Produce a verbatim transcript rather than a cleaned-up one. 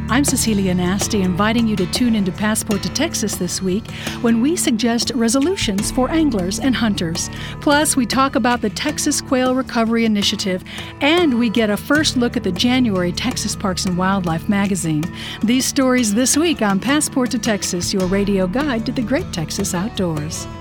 I'm Cecilia Nasty, inviting you to tune into Passport to Texas this week when we suggest resolutions for anglers and hunters. Plus, we talk about the Texas Quail Recovery Initiative, and we get a first look at the January Texas Parks and Wildlife magazine. These stories this week on Passport to Texas, your radio guide to the great Texas outdoors.